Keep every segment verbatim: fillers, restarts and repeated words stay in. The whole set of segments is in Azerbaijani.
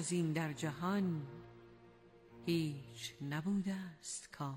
از این در جهان هیچ نبوده است کار.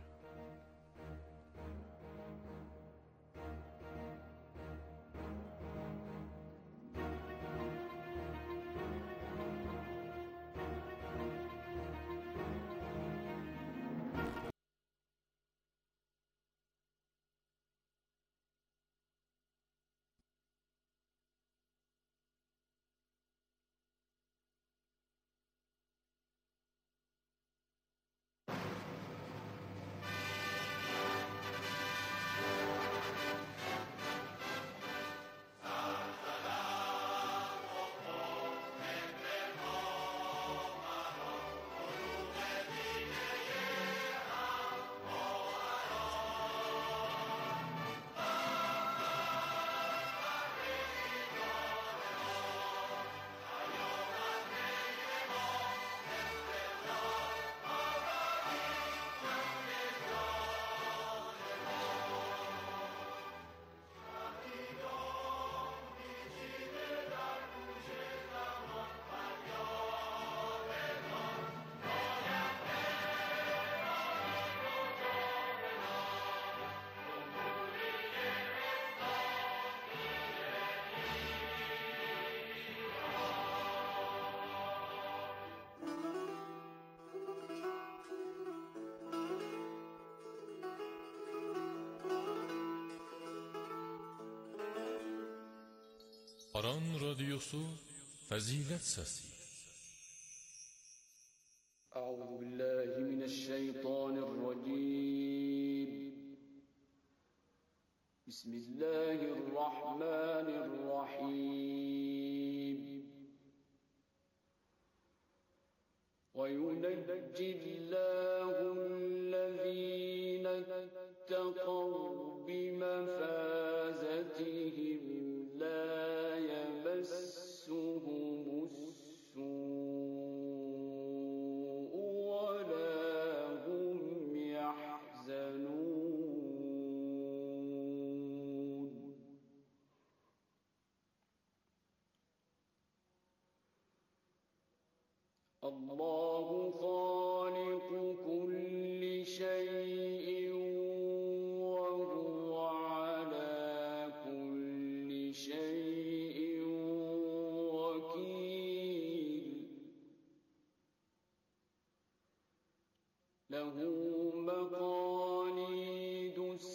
Aran radyosu Fazilet Sesi. Euzu billahi mineşşeytanirracim. Bismillahirrahmanirrahim. Ve yunecci'llâhu'llezîne etteqav bimefâzetihim la yemessuhumus-sû'u ve la hum yahzanûn. Allahu khâliku kulli şeyin ve huve alâ kulli şeyin vekîl. Lehu meqâlîdus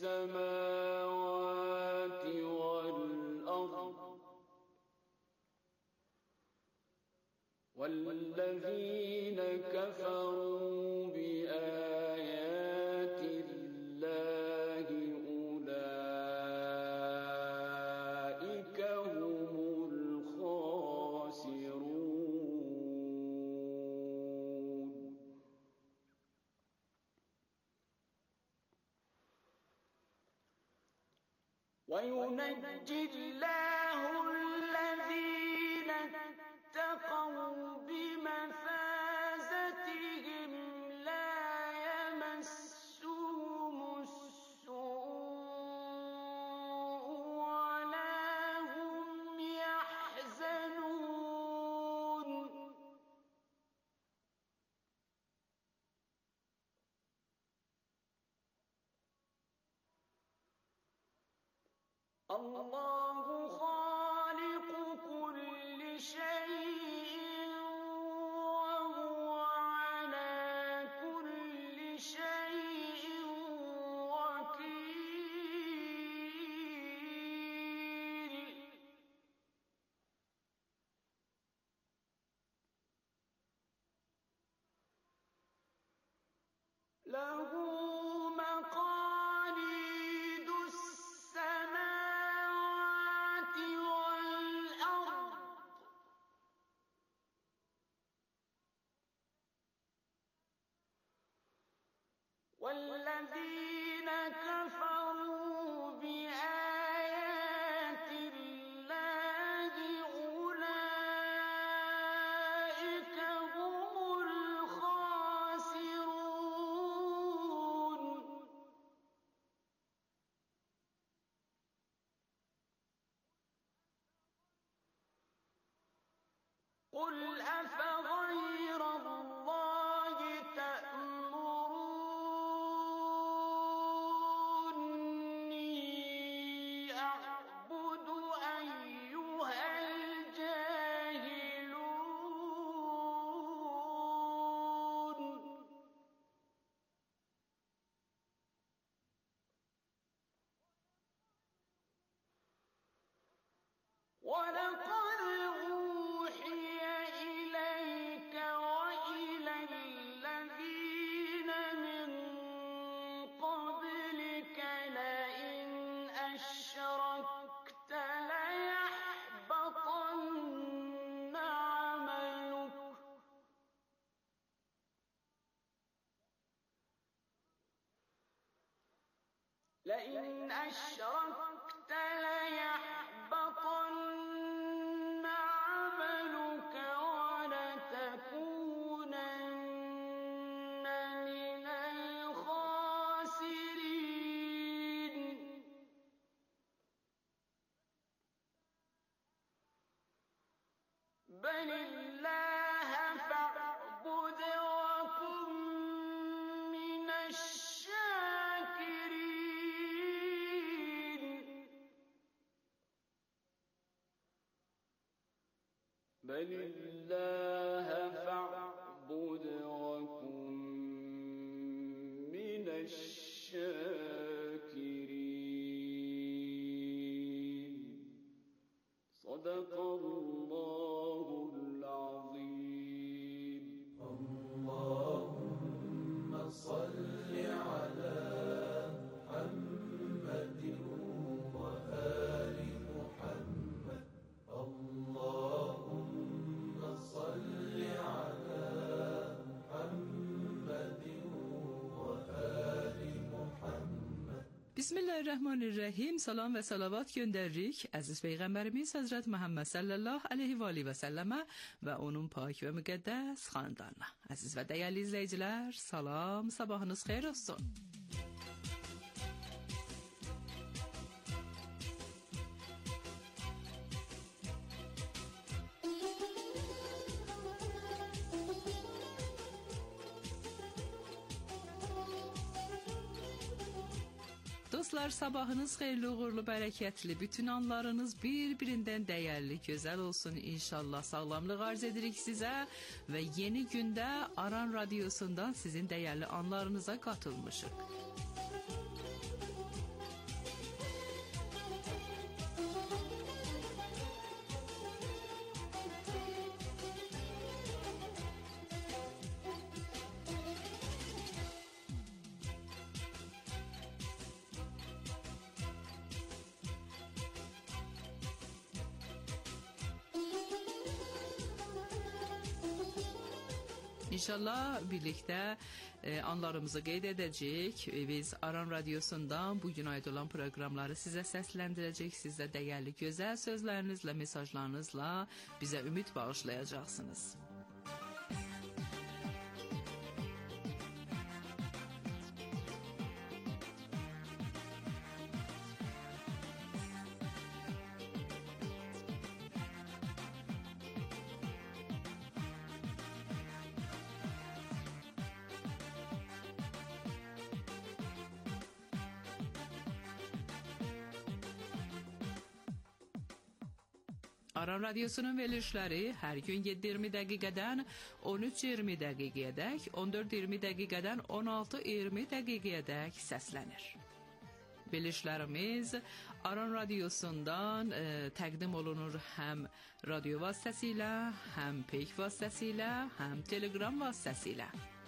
semâvâti vel ard. وَالَّذِينَ كَفَرُوا بِآيَاتِ اللَّهِ أُولَئِكَ هُمُ الْخَاسِرُونَ. وَيُنَجِّي اللَّهُ الَّذِينَ اتقوا بمفازتهم لا يمسهم السوء ولا هم يحزنون. الله خالق كل شيء وهو على كل شيء وكيل. له مقاليد السماوات والأرض. والذين كفروا بآيات الله أولئك هم الخاسرون. قل أفرأيتم لئن أشركت ليحبطن عملك ولتكونن من الخاسرين بل الله فاعبد وكن من الشاكرين بل الله فاعبد وكن من الشاكرين صدق الله العظيم اللهم صل على محمد وآل محمد اللهم صل على محمد وآل محمد. Bismillahirrahmanirrahim. Salam və salavat göndəririk əziz Peyğəmbərimiz Həzrət Muhammed sallallahu aleyhi və aleyhi və səlləmə və onun pak və müqəddəs xandarına. Əziz və dəyərli izləyicilər, salam, sabahınız xeyir olsun. Dostlar, sabahınız xeyirli, uğurlu, bərəkətli, bütün anlarınız bir-birindən dəyərli, gözəl olsun inşallah. Sağlamlıq arz edirik sizə və yeni gündə Aran Radiosundan sizin dəyərli anlarınıza qatılmışıq. İnşallah birlikdə e, anlarımızı qeyd edəcəyik. Biz Aran Radiosundan bugün aid olan proqramları sizə səsləndirəcək. Siz də dəyərli, gözəl sözlərinizlə, mesajlarınızla bizə ümid bağışlayacaqsınız. Aran Radiosunun verilişləri hər gün yeddi iyirmi dəqiqədən on üç iyirmi dəqiqəyədək, on dörd iyirmi dəqiqədən on altı iyirmi dəqiqəyədək səslənir. Verilişlərimiz Aran Radiosundan e, təqdim olunur həm radio vasitəsilə, həm peyk vasitəsilə, həm telegram vasitəsilə.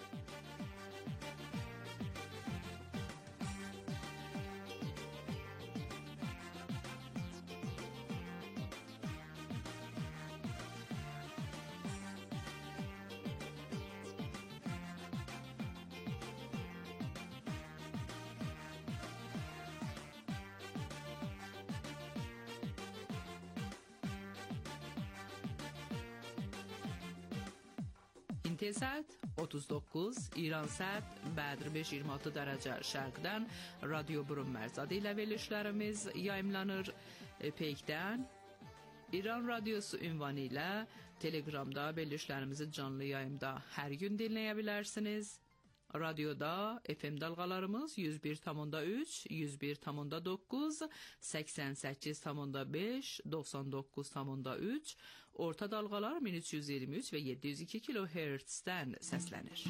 İntel saat otuz doqquz, İran saat Bədr beş iyirmi altı dərəcə şərqdən Radio Burun Mərzadı ilə verilişlərimiz yayımlanır. Peykdən İran Radiosu ünvanı ilə Telegramda verilişlərimizi canlı yayımda hər gün dinləyə bilərsiniz. Radioda F M dalğalarımız yüz bir tam onda üç, yüz bir tam onda doqquz, səksən səkkiz tam onda beş, doxsan doqquz tam onda üç, orta dalğalar min üç yüz iyirmi üç və yeddi yüz iki kilohertzdən səslənir.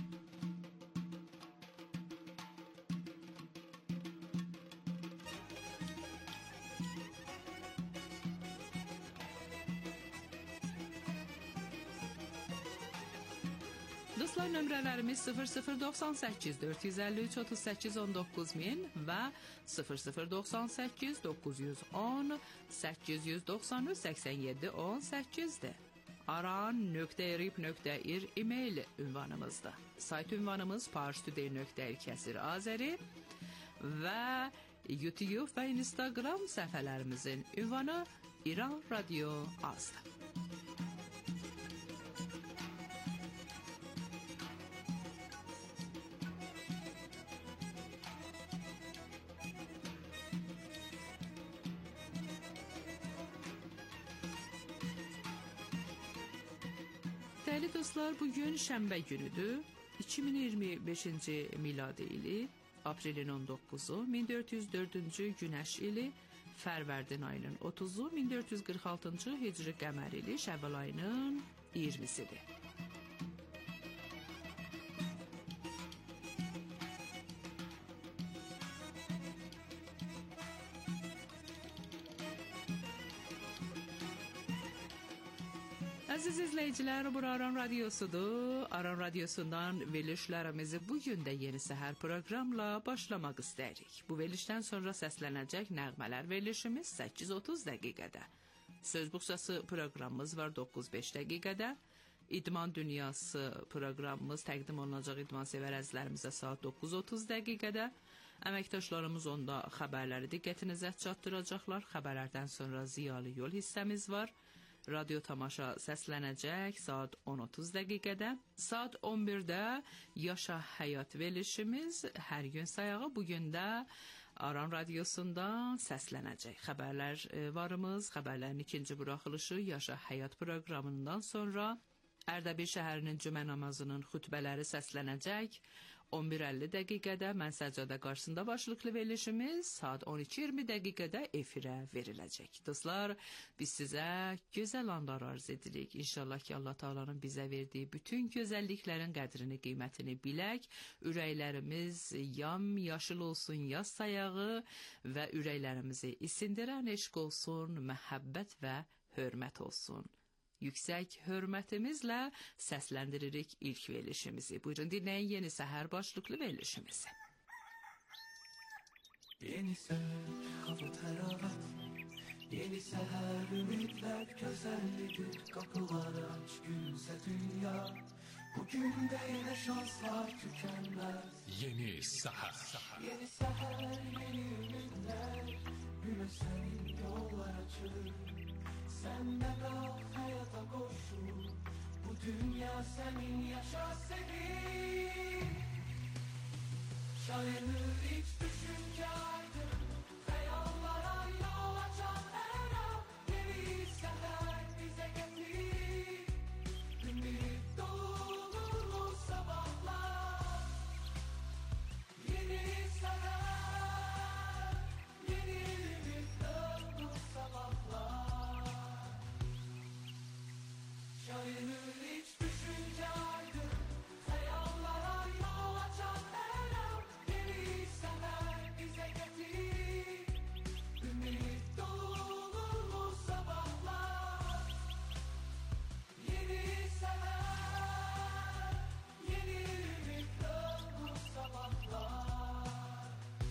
Dostlar, nömrələrimiz sıfır sıfır doxsan səkkiz dörd yüz əlli üç otuz səkkiz on doqquz min və sıfır sıfır doxsan səkkiz doqquz yüz on səkkiz yüz doxsan üç səksən yeddi on səkkizdir. aran nöqtə erib nöqtə ir e-mail ünvanımızda. Sayt ünvanımız parstoday nöqtə ir kəsir azəri və YouTube və Instagram səhifələrimizin ünvanı İran Radio Azdır. Değerli dostlar, bugün şənbə günüdür. iki min iyirmi beşinci miladi ili, aprelin on dokkuzu, min dörd yüz dördüncü günəş ili, Fərvərdin ayının otuzu, min dörd yüz qırx altıncı hicri qəmər ili, Şəvval ayının iyirmisidir. Aziz izləyicilər, bu Aran Radyosudur. Aran Radyosundan verilişlərimizi bugün də yeni səhər proqramla başlamaq istəyirik. Bu verilişdən sonra səslənəcək nəğmələr verilişimiz səkkiz otuz dəqiqədə. Söz buxçası proqramımız var doqquz beş dəqiqədə. İdman Dünyası proqramımız təqdim olunacaq idman sevər əzizlərimizə saat doqquz otuz dəqiqədə. Əməkdaşlarımız onda xəbərləri diqqətinizə çatdıracaqlar. Xəbərlərdən sonra ziyalı yol hissəmiz var. Radyo tamaşa səslənəcək saat on otuz dəqiqədə. Saat on birdə Yaşa Həyat verilişimiz hər gün sayağı bugün də Aran Radyosundan səslənəcək. Xəbərlər varımız, xəbərlərin ikinci buraxılışı Yaşa Həyat proqramından sonra Ərdəbil şəhərinin cümə namazının xütbələri səslənəcək. on bir əlli dəqiqədə mən səccadə qarşısında başlıqlı verilişimiz saat on iki iyirmi dəqiqədə efirə veriləcək. Dostlar, biz sizə gözəl anlar arz edirik. İnşallah ki, Allah Taala'nın bizə verdiyi bütün gözəlliklərin qədrini, qiymətini bilək. Ürəklərimiz yam yaşıl olsun, yaz sayağı və ürəklərimizi isindirən eşq olsun, məhəbbət və hörmət olsun. Yüksək hörmətimizlə səsləndiririk ilk verilişimizi. Buyurun dinləyin yeni səhər başlıqlı verilişimizi. Yeni səhər, hava təravət, yeni səhər, ümidlər gözəllidir, qapılar aç, gülsə dünya, bugün də yenə şanslar tükənməz. Yeni səhər. Yeni səhər, yeni ümidlər, günə sənin yollar açılır. Sen de kal hayata koşul, bu dünya senin, yaşa senin. Şayanır hiç düşünce aydın, hayallara yol açan her an. Yeni seher bize getir, ümit dolu sabahlar. Yeni seher, yeni ümit dolu sabahlar. Şayanır hiç düşünce aydın, hayallara yol açan her an. Yeni seher bize getir, ümit dolu sabahlar. Yeni seher, yeni ümit dolu sabahlar.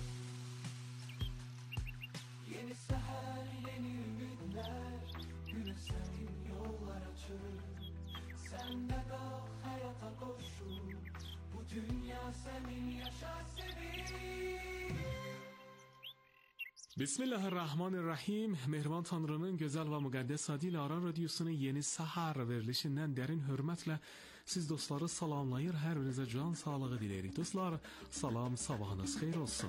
Yeni seher, yeni ümitler, güne senin yollar açır. Sen de kal hayata koşul, bu dünya senin, yaşa sevin. Bismillahirrahmanirrahim. Mehriban Tanrı'nın güzel ve müqəddəs adıyla Aran Radyosu'nun yeni səhər verilişinden derin hürmetle siz dostları salamlayır, her birinize can sağlığı dileyirik. Dostlar, salam, sabahınız xeyir olsun.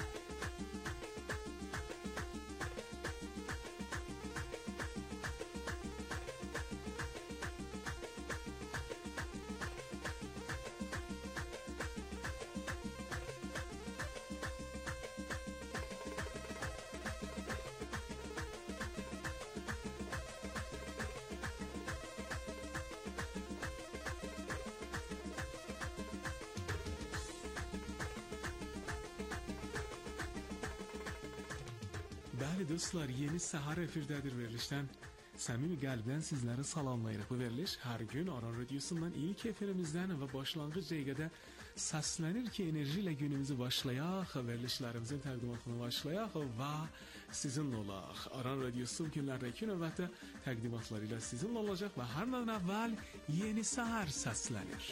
Bəli dostlar, yeni səhər efirdədir verilişdən. Səmimi qəlbdən sizləri salamlayırıq. Bu veriliş hər gün Aran Radyosu'ndan ilk efirimizdən və başlanğıc dəqiqədə səslənir ki, enerji ilə günümüzü başlayaq, verilişlərimizin təqdimatını başlayaq və sizinlə olaq. Aran Radyosu günlərdəki növbətdə təqdimatlarıyla sizinlə olacaq və hər növdən əvvəl yeni səhər səslənir.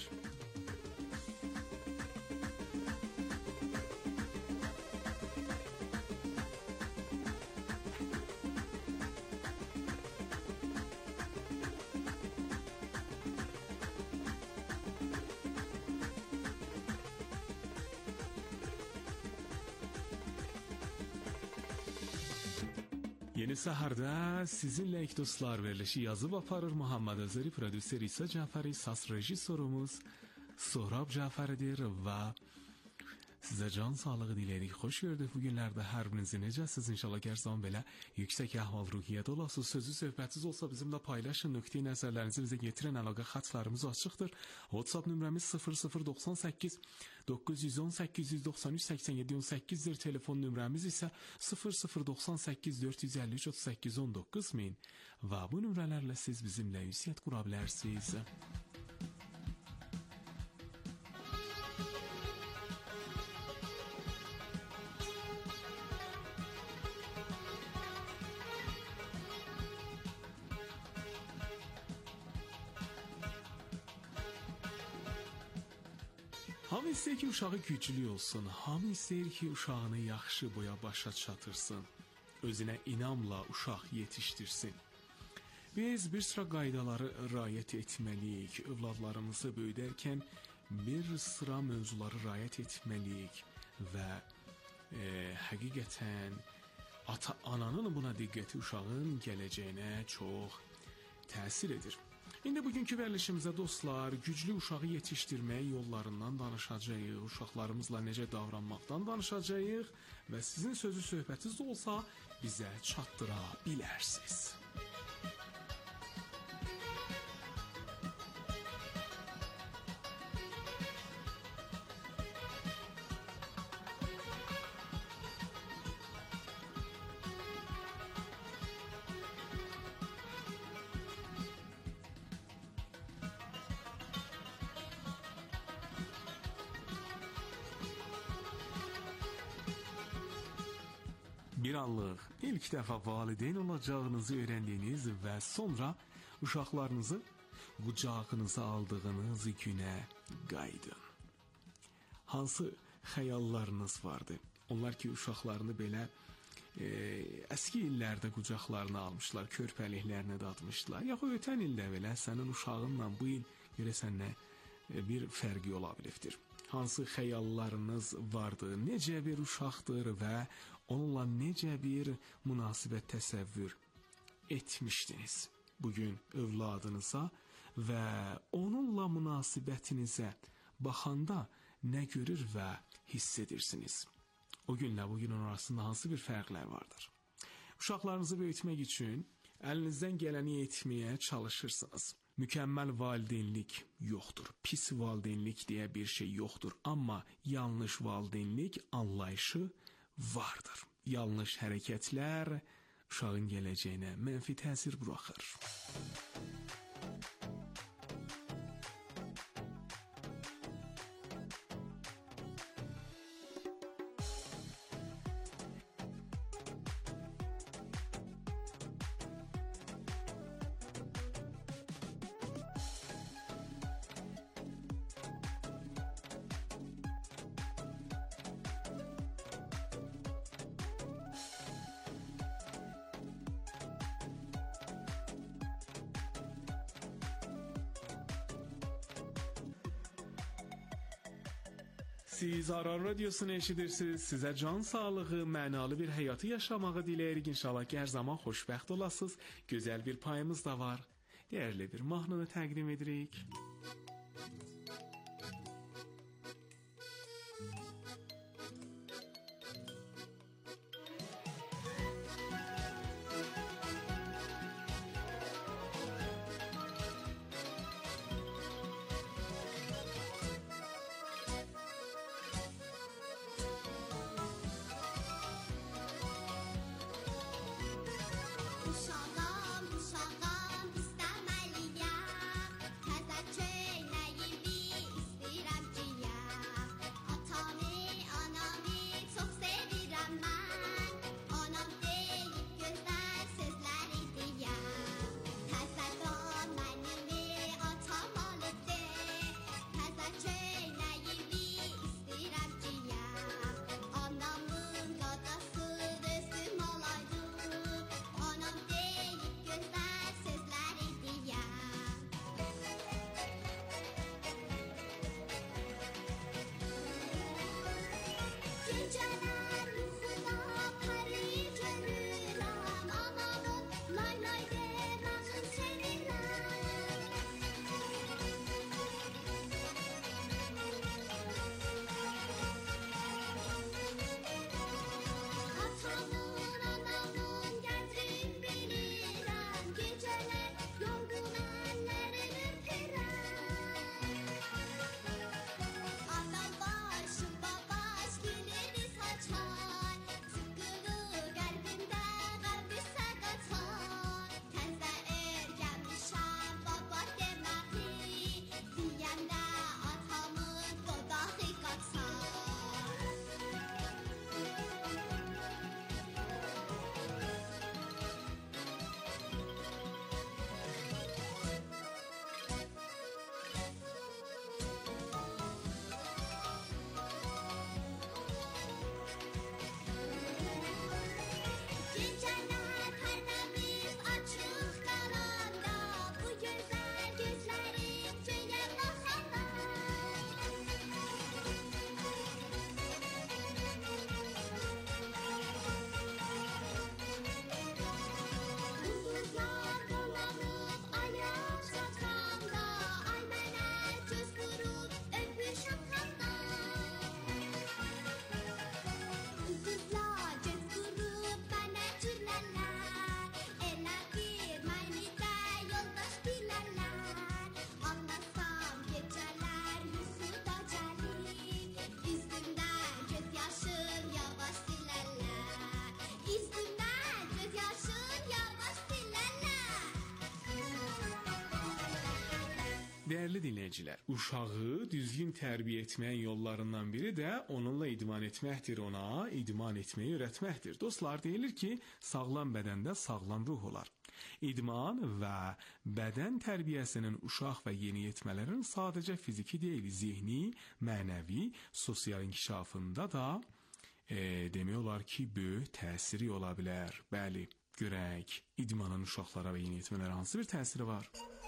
Yeni Saharda sizinle ilk dostlar verilişi yazıb aparır Muhammed Özeri, prodüser İsa Cəfəri, sas rejissorumuz Sohrab Cəfəridir və sizə can sağlığı diləyirik. Xoş gördük bu günlərdə hər birinizi. Necəsiz? İnşallah hər zaman belə yüksək əhval-ruhiyyədə olasınız. Sözü söhbətsiz olsa bizimlə paylaşın. Nöqteyi nəzərlərinizi bizə yetirən əlaqə xətlərimiz açıqdır. WhatsApp nömrəmiz sıfır sıfır doxsan səkkiz doqquz yüz on səkkiz yüz doxsan üç səksən yeddi on səkkizdir. Telefon nömrəmiz isə sıfır sıfır doxsan səkkiz dörd yüz əlli üç otuz səkkiz on doqquz min və bu nömrələrlə siz bizimlə ünsiyyət qura bilərsiniz. Hamı istəyir ki, uşağı güclü olsun. Hamı istəyir ki, uşağını yaxşı boya başa çatırsın. Özünə inamla uşaq yetişdirsin. Biz bir sıra qaydaları riayət etməliyik. Övladlarımızı böyüdərkən bir sıra mövzuları riayət etməliyik. Və e, həqiqətən ata-ananın buna diqqəti uşağın gələcəyinə çox təsir edir. İndi bugünkü verilişimizdə dostlar, güclü uşağı yetişdirmək yollarından danışacağıq, uşaqlarımızla necə davranmaqdan danışacağıq və sizin sözü söhbətiniz olsa bizə çatdıra bilərsiniz. Bir anlıq ilk dəfə valideyn olacağınızı öyrəndiyiniz və sonra uşaqlarınızı qucağınıza aldığınız günə qayıdın. Hansı xəyallarınız vardı? Onlar ki, uşaqlarını belə e, əski illərdə qucaqlarına almışlar, körpəliklərinə dadmışlar. Yaxud ötən ildə belə sənin uşağınla bu il görəsən nə e, bir fərqi ola bilibdir. Hansı xəyallarınız vardı? Necə bir uşaqdır və onunla necə bir münasibət təsəvvür etmişdiniz? Bugün övladınıza və onunla münasibətinizə baxanda nə görür və hiss edirsiniz? O günlə bugünün arasında hansı bir fərqlər vardır? Uşaqlarınızı böyütmək üçün əlinizdən gələni etməyə çalışırsınız. Mükəmməl valideynlik yoxdur. Pis valideynlik deyə bir şey yoxdur. Amma yanlış valideynlik anlayışı vardır. Yanlış hərəkətlər uşağın gələcəyinə mənfi təsir buraxır. Siz Aran Radiosunu eşidirsiniz. Sizə can sağlığı, mənalı bir həyatı yaşamağı diləyirik. İnşallah ki, hər zaman xoşbəxt olasınız. Gözəl bir payımız da var. Dəyərli bir mahnını təqdim edirik. Uşağım, uşağım, istəməliyəm, təzə Değerli dinləyicilər, uşağı düzgün tərbiyə etməyin yollarından biri də onunla idman etməkdir, ona idman etməyi öyrətməkdir. Dostlar, deyilir ki, sağlam bədəndə sağlam ruh olar. İdman və bədən tərbiyəsinin uşaq və yeniyetmələrin sadəcə fiziki deyil, zehni, mənəvi, sosial inkişafında da e, demək olar ki, böyük təsiri ola bilər. Bəli, görək, idmanın uşaqlara və yeniyetmələrə hansı bir təsiri var?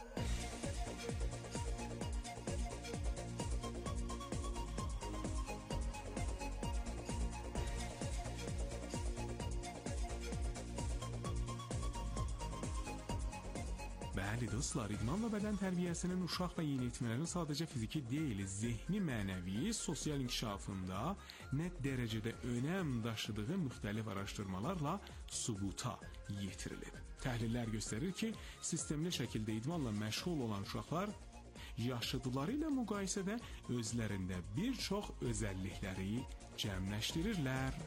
Bəli dostlar, idman və bədən tərbiyəsinin uşaq və yeniyetmələrin sadəcə fiziki deyil, zehni, mənəvi, sosial inkişafında nə dərəcədə önəm daşıdığı müxtəlif araşdırmalarla sübuta yetirilib. Təhlillər göstərir ki, sistemli şəkildə idmanla məşğul olan uşaqlar yaşıdları ilə müqayisədə özlərində bir çox özəllikləri cəmləşdirirlər.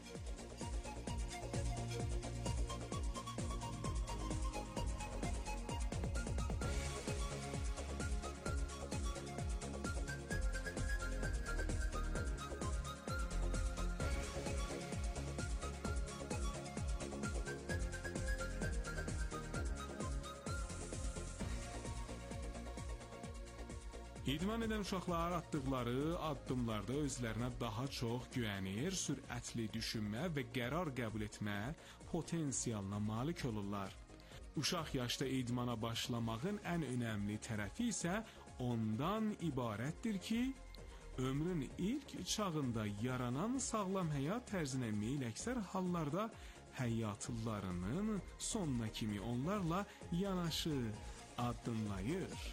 İdman edən uşaqlar atdıqları addımlarda özlərinə daha çox güvənir, sürətli düşünmə və qərar qəbul etmə potensialına malik olurlar. Uşaq yaşda idmana başlamağın ən önəmli tərəfi isə ondan ibarətdir ki, ömrün ilk çağında yaranan sağlam həyat tərzinə meyl əksər hallarda həyatlarının sonuna kimi onlarla yanaşı addımlayır.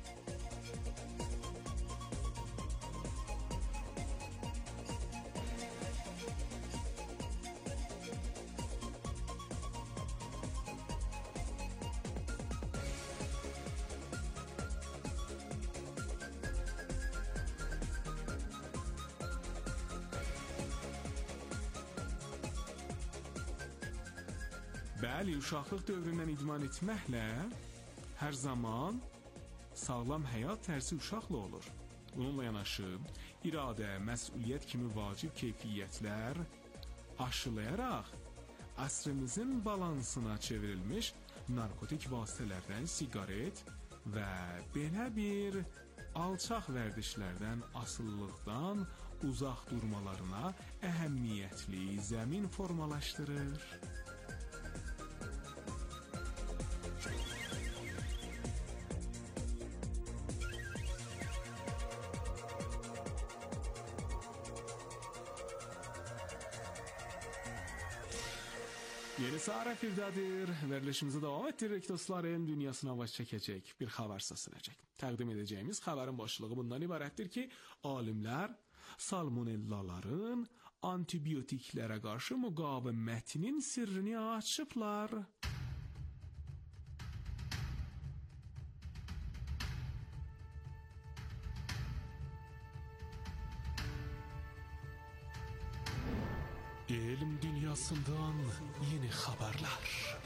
Bəli, uşaqlıq dövründən idman etməklə hər zaman sağlam həyat tərzi uşaqla olur. Bununla yanaşı, iradə, məsuliyyət kimi vacib keyfiyyətlər aşılayaraq əsrimizin balansına çevrilmiş narkotik vasitələrdən siqaret və belə bir alçaq vərdişlərdən, asılılıqdan uzaq durmalarına əhəmiyyətli zəmin formalaşdırır. Yeni Səhər efirdədir. Verilişimizi davam etdirək dostlarım. Dünyasına baş çəkəcək bir xəbər səslənəcək. Təqdim edəcəyimiz xəbərin başlığı bundan ibarətdir ki, alimlər salmonellaların antibiotiklərə qarşı müqavimətinin sirrini açıblar. Elm dünyasından yeni xəbərlər.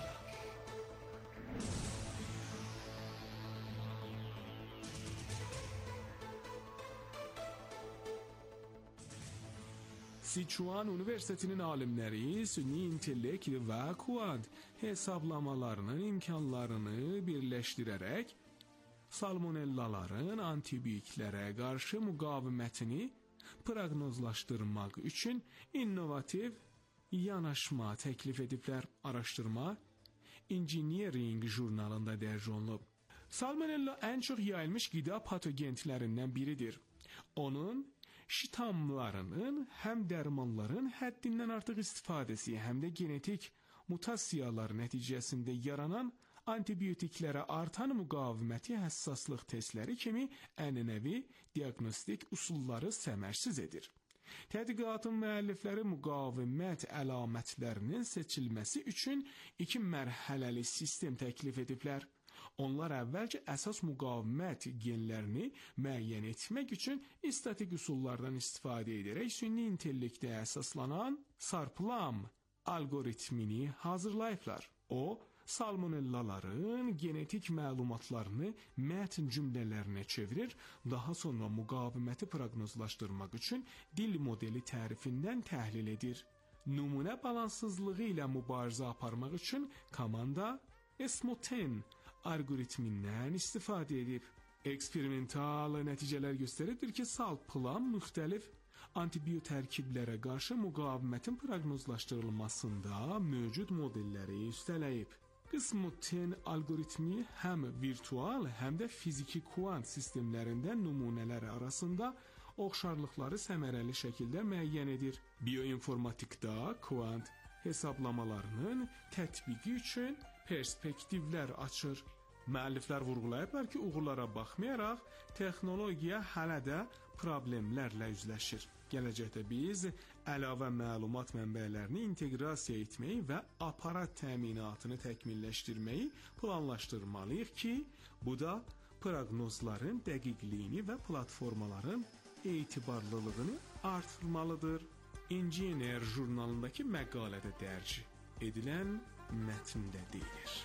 Sichuan Universitetinin alimləri süni intellekt və quant hesablamalarının imkanlarını birləşdirərək salmonellaların antibiotiklərə qarşı müqavimətini proqnozlaşdırmaq üçün innovativ yanaşma təklif ediblər. Araşdırma Engineering jurnalında dərc olunub. Salmonella ən çox yayılmış qida patogentlərindən biridir. Onun şitamlarının həm dərmanların həddindən artıq istifadəsi, həm də genetik mutasiyalar nəticəsində yaranan antibiotiklərə artan müqaviməti həssaslıq testləri kimi ənənəvi diaqnostik üsulları səmərsiz edir. Tədqiqatın müəllifləri müqavimət əlamətlərinin seçilməsi üçün iki mərhələli sistem təklif ediblər. Onlar əvvəlcə əsas müqavimət genlərini müəyyən etmək üçün statik üsullardan istifadə edərək süni intellektə əsaslanan SARPLAM algoritmini hazırlayıblar. O, salmonellaların genetik məlumatlarını mətn cümlələrinə çevirir, daha sonra müqaviməti proqnozlaşdırmaq üçün dil modeli tərifindən təhlil edir. Nümunə balanssızlığı ilə mübarizə aparmaq üçün komanda ESMO-on algoritmindən istifadə edib. Eksperimental nəticələr göstərir ki, salt plan müxtəlif antibiotərkiblərə qarşı müqavimətin proqnozlaşdırılmasında mövcud modelləri üstələyib. ESMO-on algoritmi həm virtual, həm də fiziki kvant sistemlərində nümunələr arasında oxşarlıqları səmərəli şəkildə müəyyən edir. Bioinformatikdə kvant hesablamalarının tətbiqi üçün perspektivlər açır. Müəlliflər vurğulayıblar ki, uğurlara baxmayaraq, texnologiya hələ də problemlərlə üzləşir. Gələcəkdə biz əlavə məlumat mənbələrini inteqrasiya etməyi və aparat təminatını təkmilləşdirməyi planlaşdırmalıyıq ki, bu da proqnozların dəqiqliyini və platformaların etibarlılığını artırmalıdır. Engineer jurnalındakı məqalədə dərc edilən mətndə deyilir.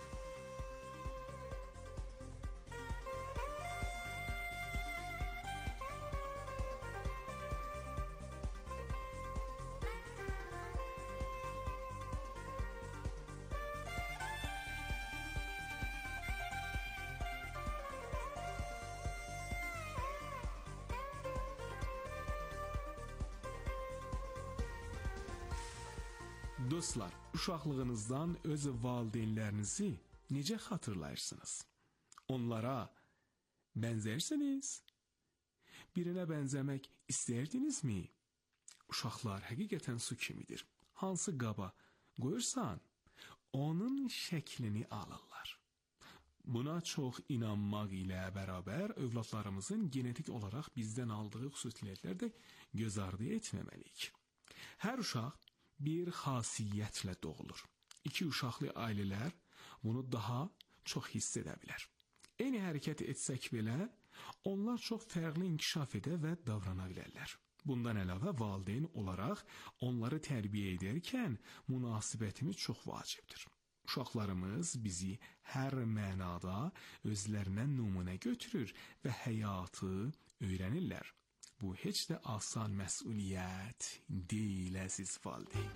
Dostlar, uşaqlığınızdan öz valideynlərinizi necə xatırlayırsınız? Onlara bənzərsiniz? Birinə bənzəmək istərdinizmi? Uşaqlar həqiqətən su kimidir. Hansı qaba qoyursan, onun şəklini alırlar. Buna çox inanmaq ilə bərabər övladlarımızın genetik olaraq bizdən aldığı xüsusiyyətlər də göz ardı etməməliyik. Hər uşaq bir xasiyyətlə doğulur. İki uşaqlı ailələr bunu daha çox hiss edə bilər. Eyni hərəkət etsək belə, onlar çox fərqli inkişaf edə və davrana bilərlər. Bundan əlavə valideyn olaraq onları tərbiyə edərkən münasibətimiz çox vacibdir. Uşaqlarımız bizi hər mənada özlərinə nümunə götürür və həyatı öyrənirlər. Bu heç də asan məsuliyyət deyil, əziz valideyn.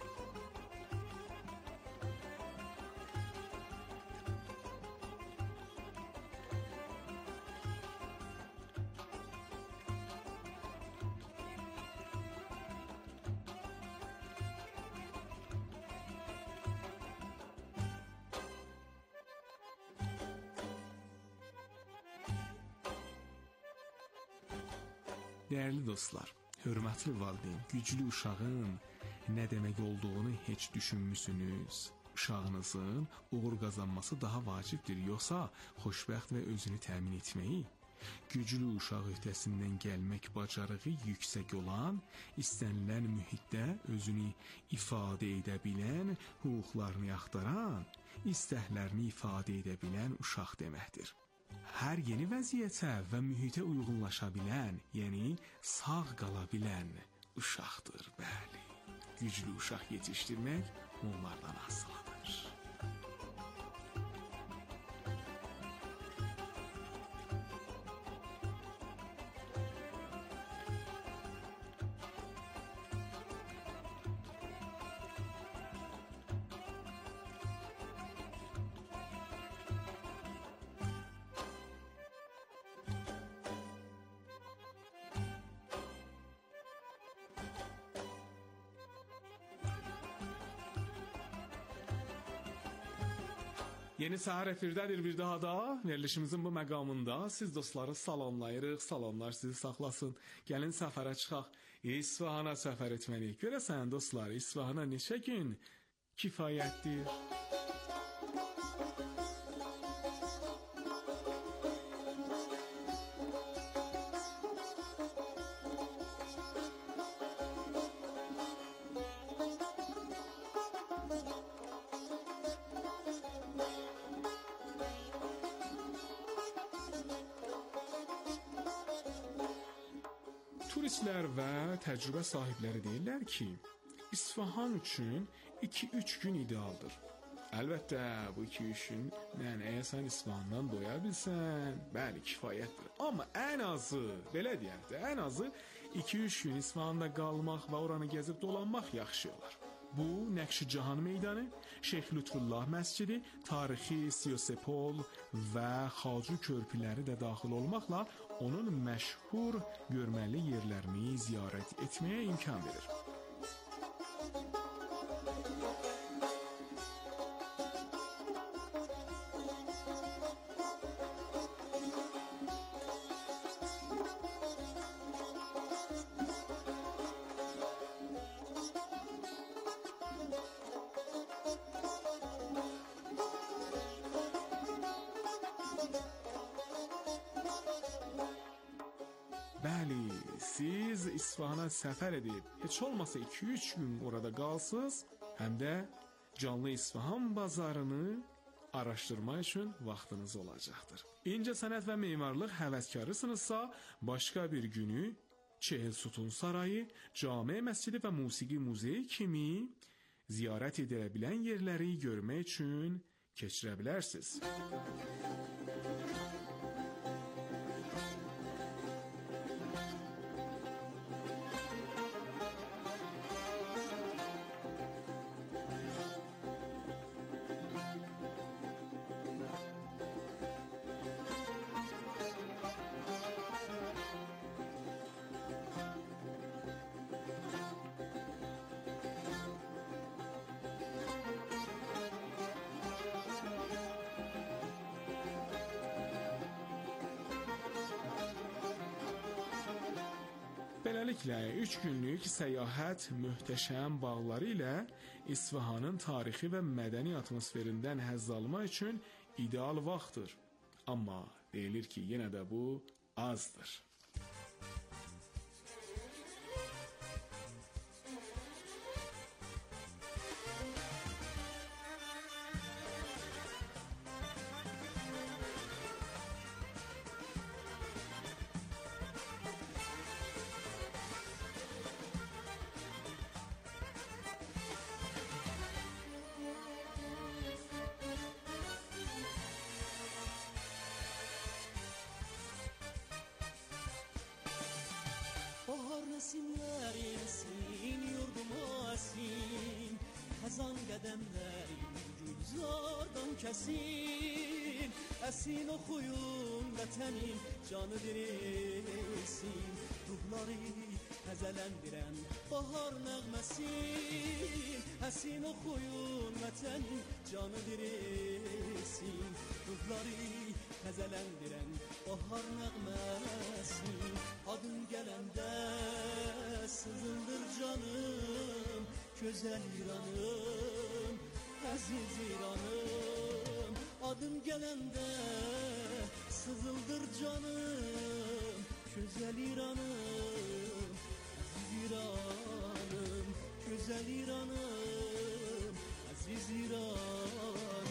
Dəyərli dostlar, hörmətli valideyn, güclü uşağın nə demək olduğunu heç düşünmüsünüz? Uşağınızın uğur qazanması daha vacibdir, yoxsa xoşbəxt və özünü təmin etməyi? Güclü uşaq öhdəsindən gəlmək bacarığı yüksək olan, istənilən mühitdə özünü ifadə edə bilən, hüquqlarını axtaran, istəklərini ifadə edə bilən uşaq deməkdir. Hər yeni vəziyyətə və mühitə uyğunlaşa bilən, yəni sağ qala bilən uşaqdır, bəli. Güclü uşaq yetişdirmək onlardan asılıdır. Yeni səhər efirdədir bir daha da. Verilişimizin bu məqamında siz dostları salamlayırıq. Salamlar sizi saxlasın. Gəlin səfərə çıxaq. İsfahana səfər etməliyik. Görəsən dostlar, İsfahana neçə gün kifayətdir? Turistlər və təcrübə sahibləri deyirlər ki, İsfahan üçün iki üç gün idealdır. Əlbəttə, bu iki üç gün yəni əgər sən İsfahandan doya bilsən, bəli, kifayətdir. Amma ən azı, belə deyək də, ən azı iki üç gün İsfahanda qalmaq və oranı gəzib dolanmaq yaxşı olar. Bu, Nəqşi-Cahan meydanı, Şeyx Lütfullah məscidi, tarixi Siyosepol və Xacı körpüləri də daxil olmaqla onun məşhur görməli yerlərini ziyarət etməyə imkan verir. Bəli, siz İsfahana səfər edib, heç olmasa iki üç gün orada qalsız, həm də canlı İsfahan bazarını araşdırma üçün vaxtınız olacaqdır. İncəsənət və memarlıq həvəskarısınızsa, başqa bir günü Çehel Sütun Sarayı, Cami Məscidi və Musiqi Muzeyi kimi ziyarət edilə bilən yerləri görmək üçün keçirə bilərsiniz. Beləliklə, üç günlük səyahət möhtəşəm bağları ilə İsfahanın tarixi və mədəni atmosferindən həzz almaq üçün ideal vaxtdır. Amma deyilir ki, yenə də bu azdır. Bahar nesimler yesin, yurduma esin, Hazan qədəmlərin gülzardan kəsin, Əsin oxuyun vətənin canı dirilsin, Ruhları təzələndirən bahar nəğməsin, Əsin oxuyun vətənin canı dirilsin, Ruhları təzələndirən bahar nəğməsin. Adın gələndə sızıldır canım, gözəl İranım, əziz İranım. Adın gələndə sızıldır canım, gözəl İranım, əziz İranım, gözəl İranım, əziz İranım.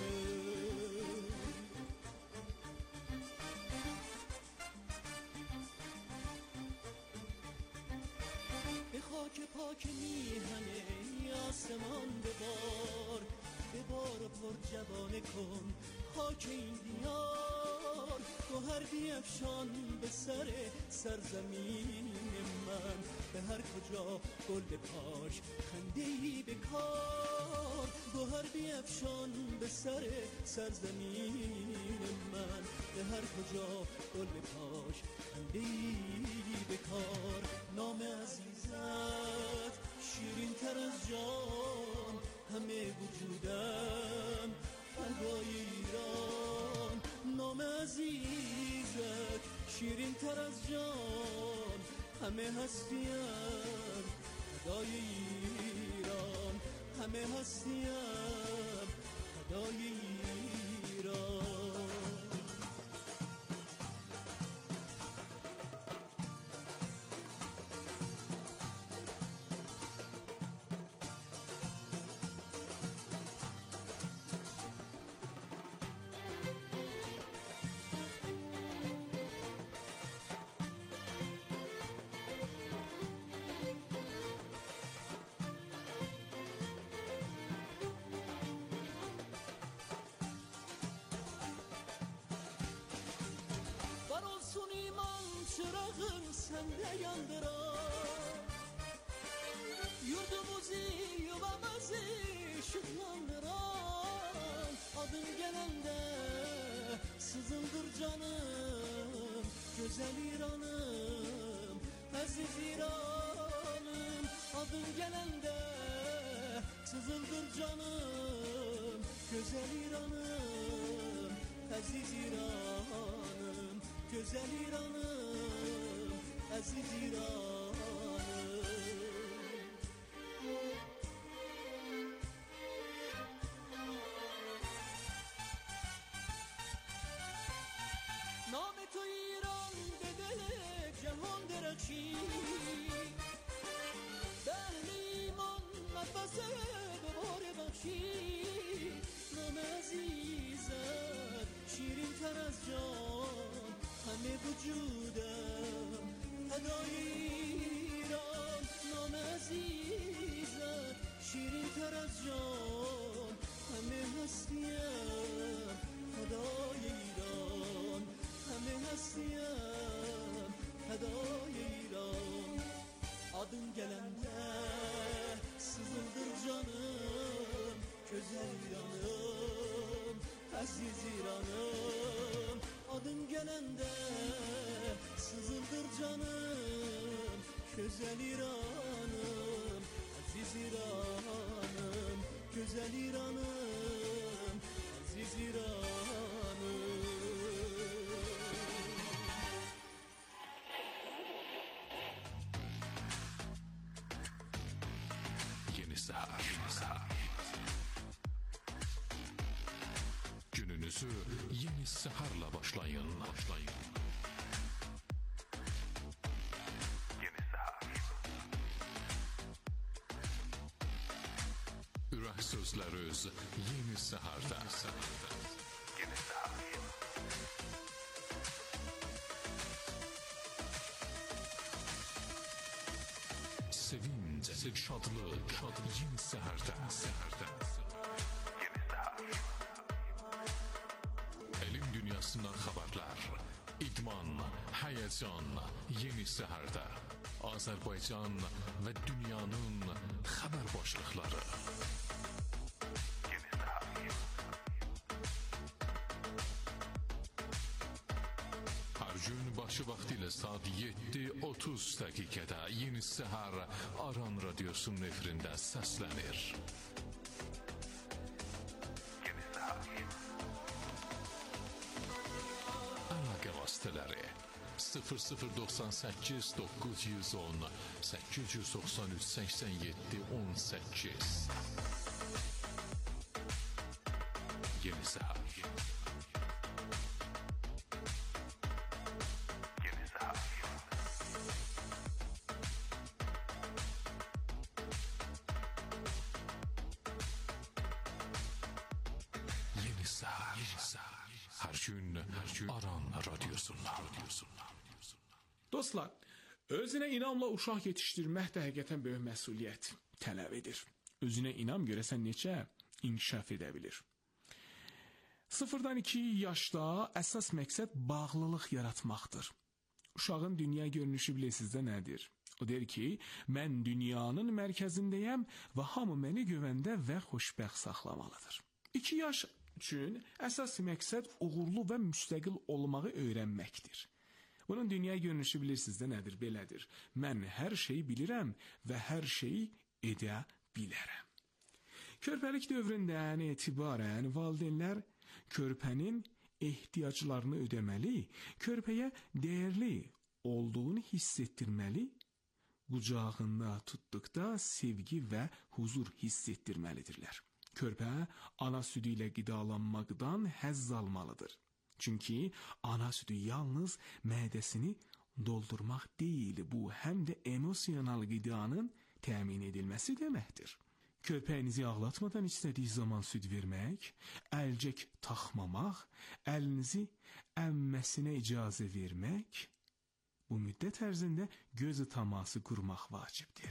به خاک پاک میهن آسمان ببار، ببار و پر جوانه کن خاک این دیار، گوهر بیفشان به سر سرزمین من، به هر کجا گل بپاش خنده‌ای بکار، گوهر بیفشان به سر سرزمین من، به هر کجا گل بپاش خنده‌ای بکار. نام عزیزت شیرین تر از جان، همه وجودم فدای ایران. نام عزیزت شیرین تر از جان، همه هستیم فدای ایران، همه هستیم فدای ایران. sende yandıran, yurdumuzu yuvamızı ışıklandıran, adın gelende sızıldır canım, güzel İran'ım, aziz İran'ım, adın gelende sızıldır canım, güzel İran'ım, aziz İran'ım, güzel İran'ım, aziz İran'ım. نام تو ایران به دل جهان درخشی، به اهل ایمان نفس دوباره بخشی، نام عزیزت شیرین تر از جان، همه وجودم فدای ایران، نام عزیزت شیرین تر از جان، همه هستیم فدای ایران، همه هستیم فدای ایران. Adın gelende sızıldır canım, güzel İran'ım, aziz İran'ım. Adın gelende sızıldır canım, güzel İran'ım, aziz İran'ım, güzel İran'ım, aziz İran'ım. Səhər, səhər. Gününüzü yeni səhərlə başlayın, başlayın. Yeni səhər. Ürək sözləri öz yeni səhərdə. Yeni səhər. Sevinç, şadlıq, şadlıq, yeni səhərdə, səhərdə. Yeni səhər. Elm dünyasından xəbərlər, idman, həyəcan, yeni səhərdə. Azərbaycan və dünyanın xəbər başlıqları. Yeni səhər. Hər gün başı vaxtı ilə saat yeddi otuz dəqiqədə Yeni Səhər Aran Radiosunun efirində səslənir. Yeni Səhər. Əlaqə vasitələri sıfır sıfır doxsan səkkiz doqquz yüz on səkkiz yüz doxsan üç səksən yeddi on səkkiz. Yeni Səhər. Hər gün Aran Radiosundan. Dostlar, özünə inamla uşaq yetişdirmək də həqiqətən böyük məsuliyyət tələb edir. Özünə inam görəsən neçə inkişaf edə bilir. Sıfırdan iki yaşda əsas məqsəd bağlılıq yaratmaqdır. Uşağın dünya görünüşü bilirsiniz də nədir? O deyir ki, mən dünyanın mərkəzindəyəm və hamı məni güvəndə və xoşbəxt saxlamalıdır. iki yaş üçün əsas məqsəd uğurlu və müstəqil olmağı öyrənməkdir. Bunun dünya görünüşü bilirsiniz də nədir? Belədir. Mən hər şeyi bilirəm və hər şeyi edə bilərəm. Körpəlik dövründən etibarən valideynlər körpənin ehtiyaclarını ödəməli, körpəyə dəyərli olduğunu hiss etdirməli, qucağında tutduqda sevgi və huzur hiss etdirməlidirlər. Körpə ana südü ilə qidalanmaqdan həzz almalıdır. Çünki ana südü yalnız mədəsini doldurmaq deyil, bu həm də emosional qidanın təmin edilməsi deməkdir. Köpəyinizi ağlatmadan istədiyi zaman süd vermək, əlcək taxmamaq, əlinizi əmməsinə icazə vermək, bu müddət ərzində göz təması qurmaq vacibdir.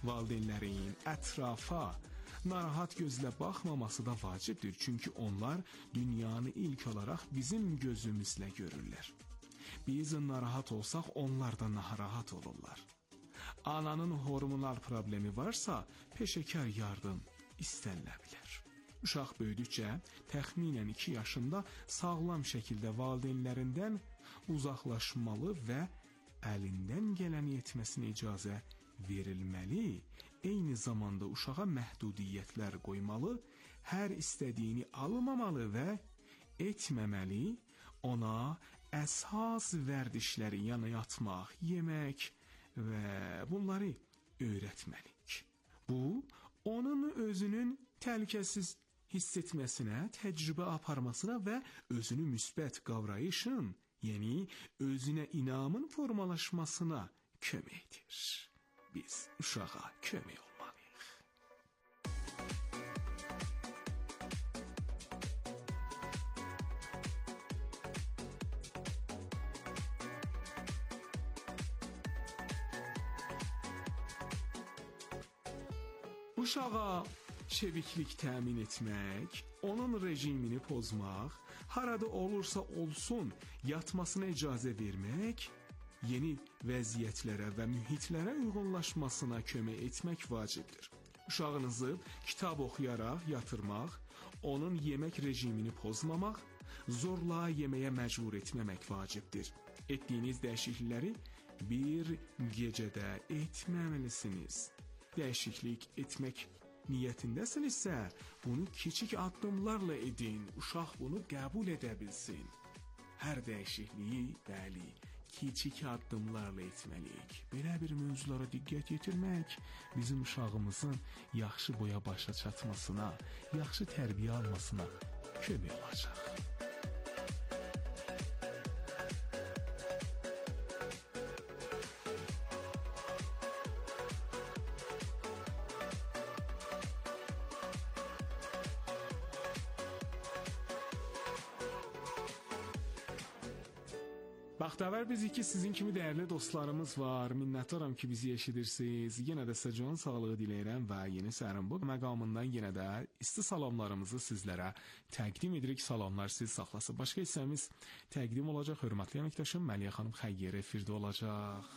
Valideynlərin ətrafa narahat gözlə baxmaması da vacibdir. Çünki onlar dünyanı ilk olaraq bizim gözümüzlə görürlər. Biz narahat olsaq, onlar da narahat olurlar. Ananın hormonal problemi varsa, peşəkar yardım istənilə bilər. Uşaq böyüdükcə, təxminən iki yaşında sağlam şəkildə valideynlərindən uzaqlaşmalı və əlindən gələni etməsinə icazə verilməli, eyni zamanda uşağa məhdudiyyətlər qoymalı, hər istədiyini almamalı və etməməli, ona əsas vərdişləri, yəni yatmaq, yemək və bunları öyrətməliyik. Bu, onun özünün təhlükəsiz hiss etməsinə, təcrübə aparmasına və özünü müsbət qavrayışın, yəni özünə inamın formalaşmasına köməkdir. Biz uşağa kömək olmalıyıq. Uşağa çeviklik təmin etmək, onun rejimini pozmaq, harada olursa olsun yatmasına icazə vermək, yeni vəziyyətlərə və mühitlərə uyğunlaşmasına kömək etmək vacibdir. Uşağınızı kitab oxuyaraq yatırmaq, onun yemək rejimini pozmamaq, zorla yeməyə məcbur etməmək vacibdir. Etdiyiniz dəyişiklikləri bir gecədə etməməlisiniz. Dəyişiklik etmək niyyətindəsinizsə, bunu kiçik addımlarla edin, uşaq bunu qəbul edə bilsin. Hər dəyişikliyi, bəli, kiçik addımlarla etməliyik. Belə bir mövzulara diqqət yetirmək bizim uşağımızın yaxşı boya başa çatmasına, yaxşı tərbiyə almasına kömək olacaq. Baxtavər bizi ki, sizin kimi dəyərli dostlarımız var. Minnətdaram ki, bizi eşidirsiniz. Yenə də sizə can sağlığı diləyirəm və yeni səhərin bu məqamından yenə də isti salamlarımızı sizlərə təqdim edirik. Salamlar siz saxlasın. Başqa hissəmiz təqdim olacaq. Hörmətli əməkdaşım Məliyə xanım Xəyyər efirdə olacaq.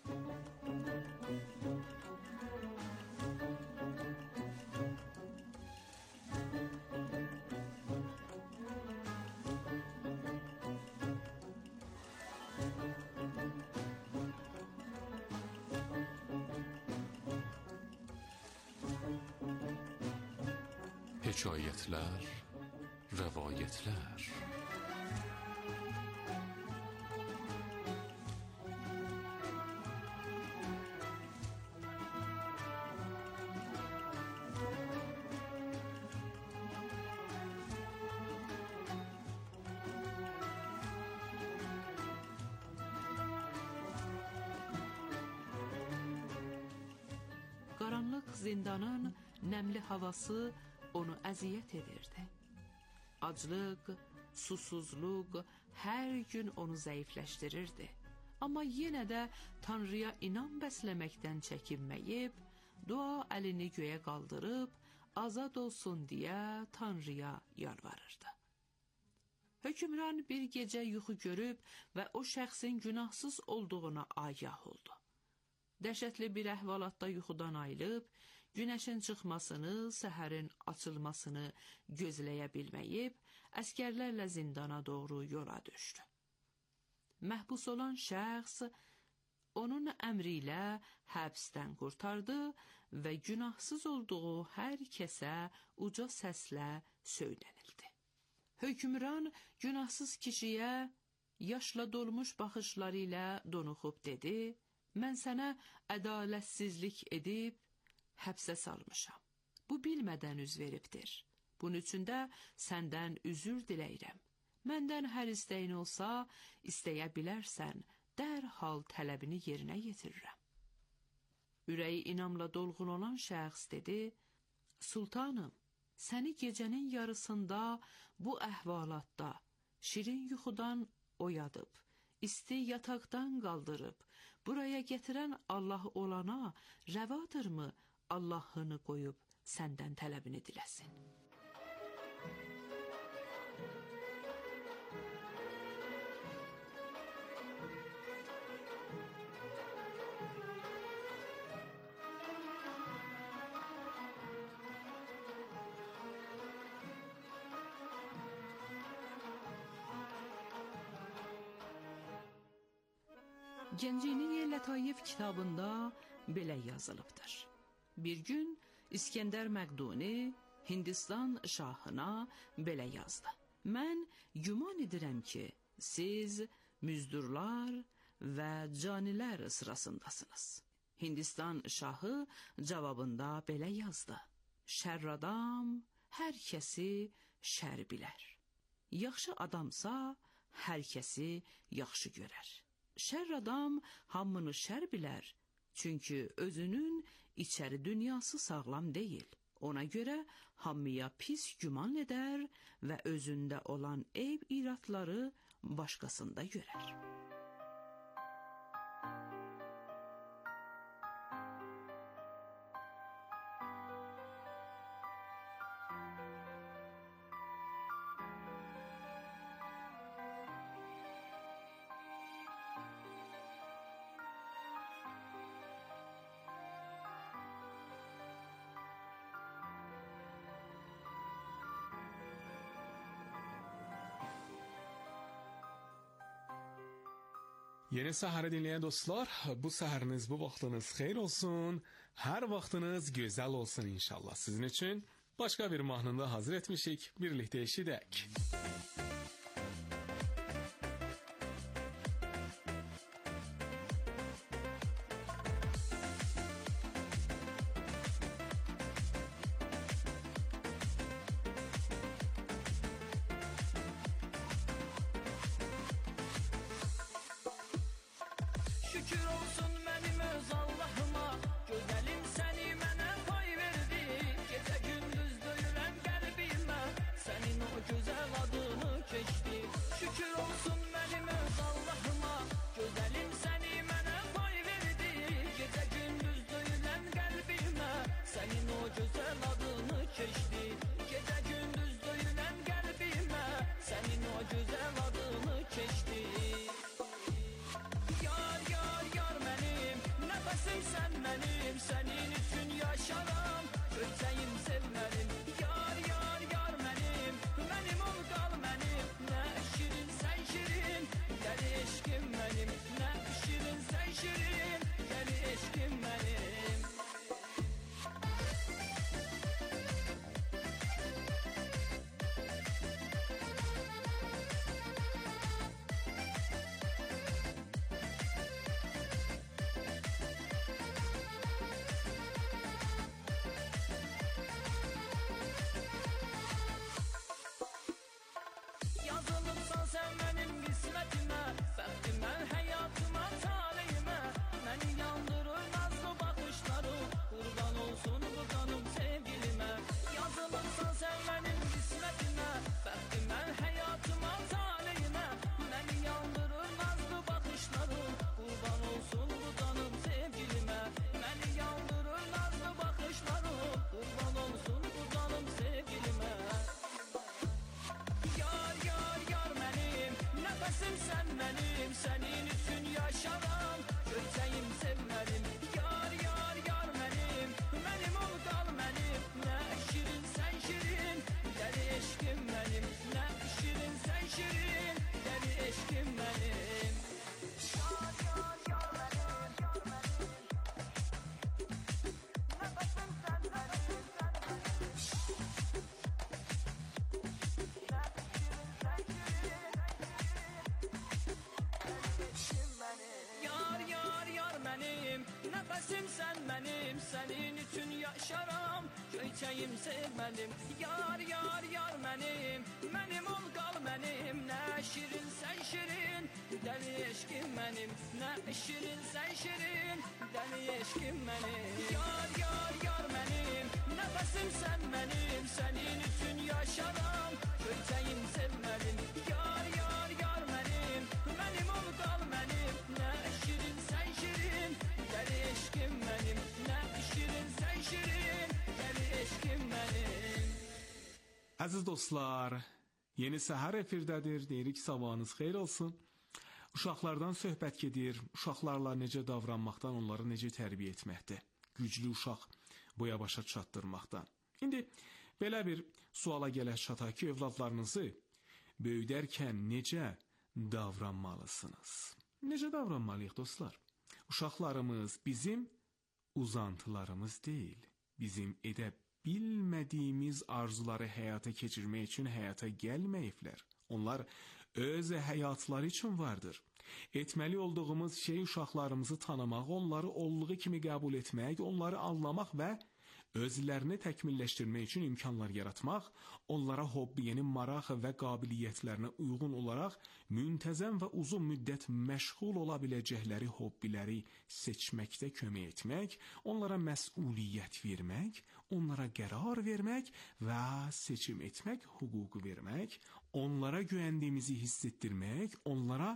Hekayətlər, rəvayətlər. Qaranlıq zindanın nəmli havası onu əziyyət edirdi. Aclıq, susuzluq hər gün onu zəifləşdirirdi. Amma yenə də Tanrıya inam bəsləməkdən çəkinməyib, dua əlini göyə qaldırıb, azad olsun deyə Tanrıya yalvarırdı. Hökmran bir gecə yuxu görüb və o şəxsin günahsız olduğuna agah oldu. Dəhşətli bir əhvalatda yuxudan ayılıb, günəşin çıxmasını, səhərin açılmasını gözləyə bilməyib, əskərlərlə zindana doğru yola düşdü. Məhbus olan şəxs onun əmri ilə həbsdən qurtardı və günahsız olduğu hər kəsə uca səslə söylənildi. Hökmran günahsız kişiyə yaşla dolmuş baxışları ilə donuxub dedi: "Mən sənə ədalətsizlik edib həbsə salmışam. Bu bilmədən üz veribdir. Bunun üçün də səndən üzür diləyirəm. Məndən hər istəyin olsa, istəyə bilərsən, dərhal tələbini yerinə yetirirəm." Ürəyi inamla dolğun olan şəxs dedi: "Sultanım, səni gecənin yarısında bu əhvalatda şirin yuxudan oyadıb, isti yataqdan qaldırıb, Buraya gətirən Allah olana rəvadırmı Allahını qoyub səndən tələbini diləsin? Gənciliyi Lətayif kitabında belə yazılıbdır. Bir gün İskəndər Məqduni Hindistan şahına belə yazdı. Mən güman edirəm ki, siz müzdurlar və canilər sırasındasınız. Hindistan şahı cavabında belə yazdı. Şər adam hər kəsi şər bilər. Yaxşı adamsa hər kəsi yaxşı görər. Şər adam hamını şər bilər, çünki özünün içəri dünyası sağlam deyil. Ona görə hamıya pis güman edər və özündə olan eyb iratları başqasında görər. Yeni Səhəri dinleyen dostlar, bu səhəriniz, bu vaxtınız xeyir olsun, hər vaxtınız gözəl olsun inşallah. Sizin için başka bir mahnında hazır etmişik, birlikte eşidək. Şükür olsun mənim öz Allahıma, gözəlim səni mənə pay verdi. Gecə gündüz döyürəm qəlbimə, sənin o gözəl adını keçdi. Şükür olsun mənim öz Allahıma, gözəlim səni mənə pay verdi. Gecə gündüz döyürəm qəlbimə, sənin o gözəl adını keçdi. Gecə gündüz döyürəm qəlbimə, sənin o gözəl adını keçdi. Sen benim, senin için yaşaram, ölseyim sevmedim. Yar yar yar benim, benim ol kal benim. Ne şirin sen şirin, deli eşkim benim. Ne şirin sen şirin, deli eşkim benim. Yazılıbsan sen benim qismətimə, bəxtimə, həyatıma, taleyimə. Məni yandırır nazlı baxışları, qurban olsun bu qanım sevgilimə. Yazılıbsan sen benim qismətimə, bəxtimə, həyatıma, taleyimə. Məni yandırır nazlı baxışları, qurban olsun bu qanım sevgilimə. Məni yandırır nazlı baxışları, qurban olsun bu qanım sevgilimə. Yar yar yar benim, nefesim sen benim. Senin için yaşaram, ölseyim sevmedim. Yar yar yar benim, benim ol kal benim. Ne şirin sen şirin, deli eşkim benim. Ne şirin sen şirin, deli eşkim benim. Yar yar yar benim, yar benim. Nefesim sen benim, sen Yar yar yar benim, nefesim sen benim. Senin için yaşaram, köçeyim sevmedim. Yar yar yar benim, benim ol kal benim. Ne şirin sen şirin, deli eşkim benim. Ne şirin sen şirin, deli eşkim benim. Yar yar yar benim, nefesim sen benim. Senin için yaşaram, köçeyim sevmedim. Yar yar yar benim, benim ol kal benim. Ne şirin sen şirin, Əziz dostlar, yeni səhər efirdədir. Deyirik sabahınız xeyir olsun. Uşaqlardan söhbət gedir. Uşaqlarla necə davranmaqdan, onları necə tərbiyə etməkdə. Güclü uşaq boya başa çatdırmaqdan. İndi belə bir suala gələk çataq ki, övladlarınızı böyüdərkən necə davranmalısınız? Necə davranmalıyıq dostlar? Uşaqlarımız bizim uzantılarımız deyil. Bizim edə bilmədiyimiz arzuları həyata keçirmək üçün həyata gəlməyiblər. Onlar öz həyatları üçün vardır. Etməli olduğumuz şey uşaqlarımızı tanımaq, onları olduğu kimi qəbul etmək, onları anlamaq və özlərini təkmilləşdirmək üçün imkanlar yaratmaq, onlara hobbiyeni, maraq və qabiliyyətlərinə uyğun olaraq müntəzəm və uzun müddət məşğul ola biləcəkləri hobbiləri seçməkdə kömək etmək, onlara məsuliyyət vermək, onlara qərar vermək və seçim etmək hüququ vermək, onlara güvəndiyimizi hiss etdirmək, onlara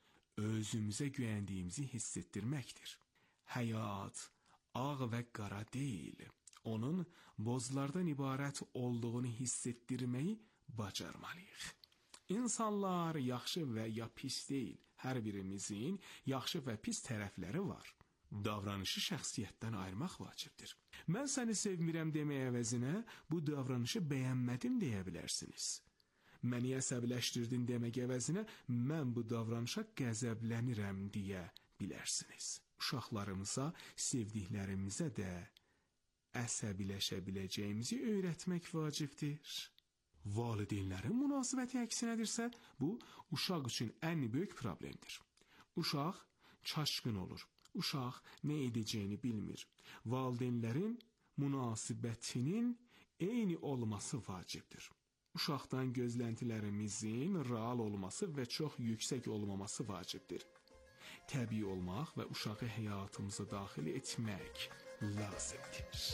özümüzə güvəndiyimizi hiss etdirməkdir. Həyat ağ və qara deyil. Onun bozlardan ibarət olduğunu hiss etdirməyi bacarmalıyıq. İnsanlar yaxşı və ya pis deyil. Hər birimizin yaxşı və pis tərəfləri var. Davranışı şəxsiyyətdən ayırmaq vacibdir. Mən səni sevmirəm deməyə əvəzinə bu davranışı bəyənmədim deyə bilərsiniz. Məni əsəbləşdirdin demək əvəzinə mən bu davranışa qəzəblənirəm deyə bilərsiniz. Uşaqlarımıza, sevdiklərimizə də əsəbiləşə biləcəyimizi öyrətmək vacibdir. Valideynlərin münasibəti əksinədirsə, bu uşaq üçün ən böyük problemdir. Uşaq çaşqın olur. Uşaq nə edəcəyini bilmir. Valideynlərin münasibətinin eyni olması vacibdir. Uşaqdan gözləntilərimizin real olması və çox yüksək olmaması vacibdir. Təbii olmaq və uşağı həyatımıza daxil etmək lazımdır.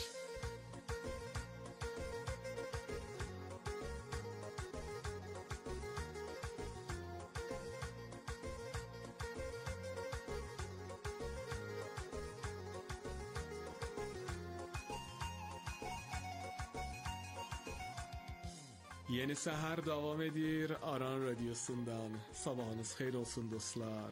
Yeni səhər davam edir Aran Radyosu'ndan. Sabahınız xeyir olsun dostlar.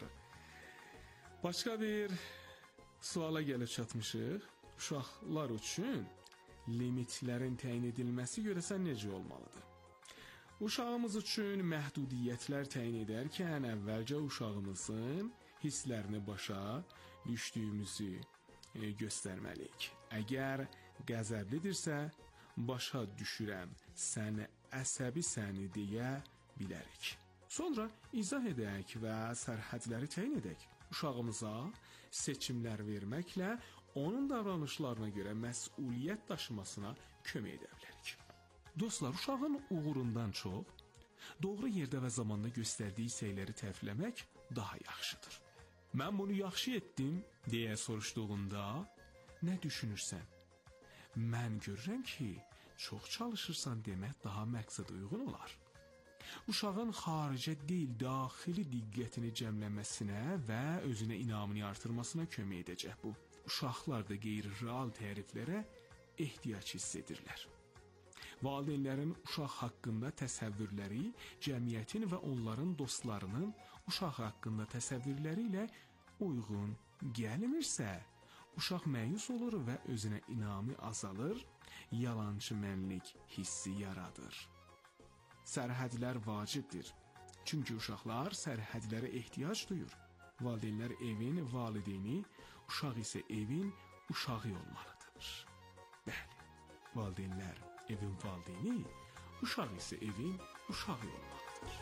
Başqa bir suala gəlib çatmışıq. Uşaqlar üçün limitlərin təyin edilməsi görəsən necə olmalıdır? Uşağımız üçün məhdudiyyətlər təyin edərkən əvvəlcə uşağımızın hisslərini başa düşdüyümüzü e, göstərməliyik. Əgər qəzəblidirsə, başa düşürəm, sən əsəbisən deyə bilərik. Sonra izah edək və sərhədləri təyin edək. Uşağımıza seçimlər verməklə onun davranışlarına görə məsuliyyət daşımasına kömək edə bilərik. Dostlar, uşağın uğurundan çox doğru yerdə və zamanda göstərdiyi səyləri tərifləmək daha yaxşıdır. Mən bunu yaxşı etdim deyə soruşduğunda nə düşünürsən? Mən görürəm ki, çox çalışırsan demək daha məqsədə uyğun olar. Uşağın xaricə deyil, daxili diqqətini cəmləməsinə və özünə inamını artırmasına kömək edəcək bu. Uşaqlar da qeyri-real təriflərə ehtiyac hiss edirlər. Valideynlərin uşaq haqqında təsəvvürləri, cəmiyyətin və onların dostlarının uşaq haqqında təsəvvürləri ilə uyğun gəlmirsə, uşaq məyus olur və özünə inamı azalır, yalançı mənlik hissi yaradır. Sərhədlər vacibdir. Çünki uşaqlar sərhədlərə ehtiyac duyur. Valideynlər evin valideyni, uşaq isə evin uşağı olmalıdır. Bəli, valideynlər evin valideyni, uşaq isə evin uşağı olmalıdır.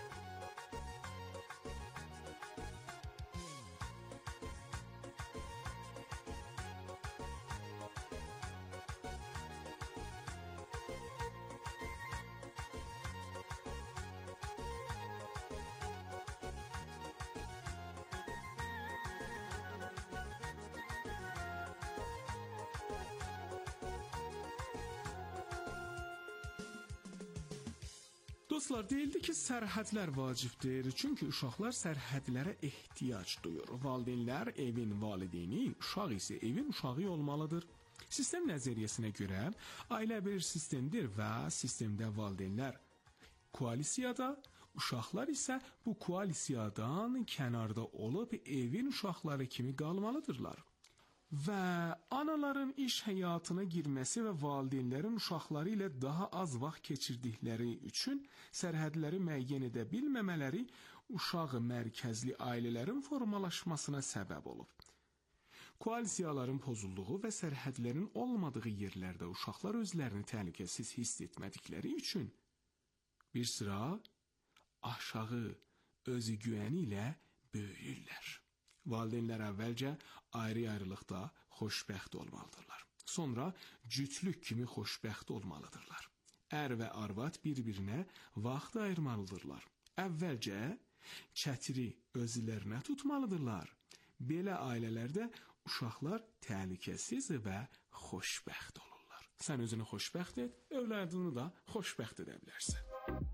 Dostlar, deyildi ki, sərhədlər vacibdir. Çünki uşaqlar sərhədlərə ehtiyac duyur. Valideynlər evin valideyni, uşaq isə evin uşağı olmalıdır. Sistem nəzəriyyəsinə görə ailə bir sistemdir və sistemdə valideynlər koalisiyada, uşaqlar isə bu koalisiyadan kənarda olub evin uşaqları kimi qalmalıdırlar. Və anaların iş həyatına girməsi və valideynlərin uşaqları ilə daha az vaxt keçirdikləri üçün sərhədləri müəyyən edə bilməmələri uşaq mərkəzli ailələrin formalaşmasına səbəb olub. Koalisiyaların pozulduğu və sərhədlərin olmadığı yerlərdə uşaqlar özlərini təhlükəsiz hiss etmədikləri üçün bir sıra aşağı özü güvəni ilə böyüyürlər. Valideynlər əvvəlcə ayrı-ayrılıqda xoşbəxt olmalıdırlar. Sonra cütlük kimi xoşbəxt olmalıdırlar. Ər və arvad bir-birinə vaxt ayırmalıdırlar. Əvvəlcə çətiri özlərinə tutmalıdırlar. Belə ailələrdə uşaqlar təhlükəsiz və xoşbəxt olurlar. Sən özünü xoşbəxt et, övladını da xoşbəxt edə bilərsən.